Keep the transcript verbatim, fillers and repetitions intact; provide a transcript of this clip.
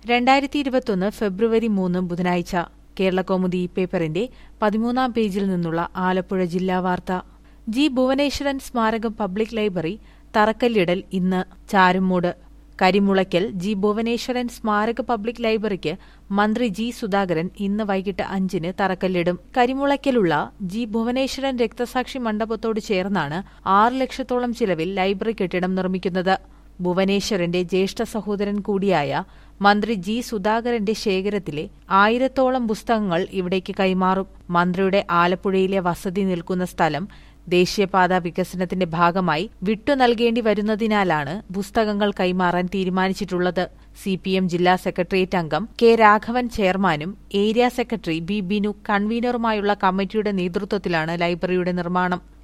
രണ്ടായിരത്തി ഇരുപത്തൊന്ന് ഫെബ്രുവരി മൂന്ന് ബുധനാഴ്ച കേരളകൗമുദി പേപ്പറിന്റെ പതിമൂന്നാം പേജിൽ നിന്നുള്ള ആലപ്പുഴ ജില്ലാ വാർത്ത. ജി ഭുവനേശ്വരൻ സ്മാരകം പബ്ലിക് ലൈബ്രറി തറക്കല്ലിടൽ ഇന്ന്. ചാരുമൂട്. കരിമുളയ്ക്കൽ ജി ഭുവനേശ്വരൻ സ്മാരക പബ്ലിക് ലൈബ്രറിക്ക് മന്ത്രി ജി സുധാകരൻ ഇന്ന് വൈകിട്ട് അഞ്ചിന് തറക്കല്ലിടും. കരിമുളയ്ക്കലുള്ള ജി ഭുവനേശ്വരൻ രക്തസാക്ഷി മണ്ഡപത്തോട് ചേർന്നാണ് ആറ് ലക്ഷത്തോളം ചിലവിൽ ലൈബ്രറി കെട്ടിടം നിർമ്മിക്കുന്നത്. ഭുവനേശ്വരന്റെ ജ്യേഷ്ഠ സഹോദരൻ കൂടിയായ മന്ത്രി ജി സുധാകരന്റെ ശേഖരത്തിലെ ആയിരത്തോളം പുസ്തകങ്ങൾ ഇവിടേക്ക് കൈമാറും. മന്ത്രിയുടെ ആലപ്പുഴയിലെ വസതി നിൽക്കുന്ന സ്ഥലം ദേശീയപാത വികസനത്തിന്റെ ഭാഗമായി വിട്ടു നൽകേണ്ടി വരുന്നതിനാലാണ് പുസ്തകങ്ങൾ കൈമാറാൻ തീരുമാനിച്ചിട്ടുള്ളത്. സി പി എം ജില്ലാ സെക്രട്ടേറിയറ്റ് അംഗം കെ രാഘവൻ ചെയർമാനും ഏരിയ സെക്രട്ടറി ബി ബിനു കൺവീനറുമായുള്ള കമ്മിറ്റിയുടെ നേതൃത്വത്തിലാണ് ലൈബ്രറിയുടെ നിർമ്മാണം.